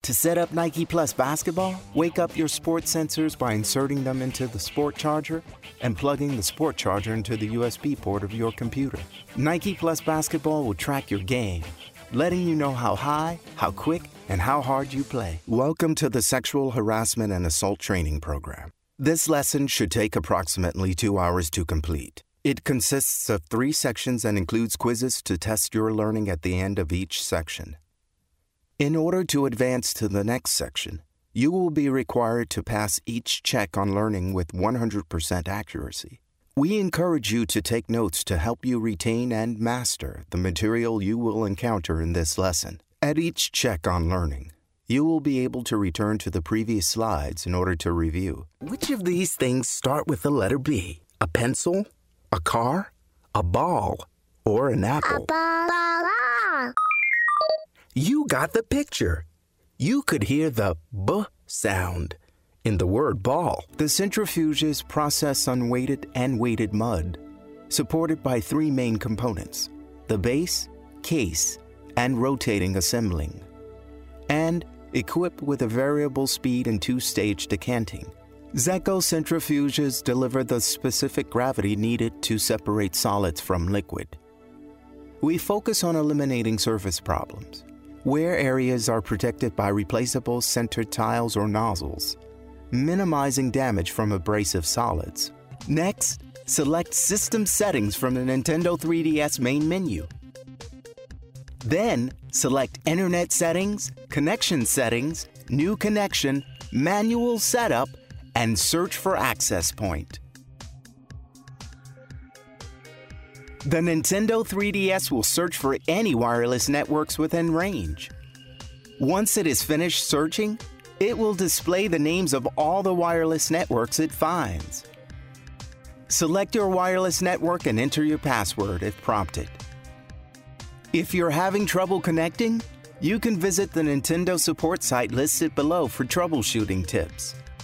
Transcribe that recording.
To set up Nike Plus Basketball, wake up your sport sensors by inserting them into the Sport Charger and plugging the Sport Charger into the USB port of your computer. Nike Plus Basketball will track your game, letting you know how high, how quick, and how hard you play. Welcome to the Sexual Harassment and Assault Training Program. This lesson should take approximately 2 hours to complete. It consists of 3 sections and includes quizzes to test your learning at the end of each section. In order to advance to the next section, you will be required to pass each check on learning with 100% accuracy. We encourage you to take notes to help you retain and master the material you will encounter in this lesson. At each check on learning, you will be able to return to the previous slides in order to review. Which of these things start with the letter B? A pencil, a car, a ball, or an apple? A ball. You got the picture. You could hear the B sound in the word ball. The centrifuges process unweighted and weighted mud, supported by 3 main components: the base, case, and rotating assembling, and equipped with a variable speed and 2-stage decanting. Zeco centrifuges deliver the specific gravity needed to separate solids from liquid. We focus on eliminating surface problems, where areas are protected by replaceable centered tiles or nozzles, minimizing damage from abrasive solids. Next, select System Settings from the Nintendo 3DS main menu. Then, select Internet Settings, Connection Settings, New Connection, Manual Setup, and search for Access Point. The Nintendo 3DS will search for any wireless networks within range. Once it is finished searching, it will display the names of all the wireless networks it finds. Select your wireless network and enter your password if prompted. If you're having trouble connecting, you can visit the Nintendo support site listed below for troubleshooting tips.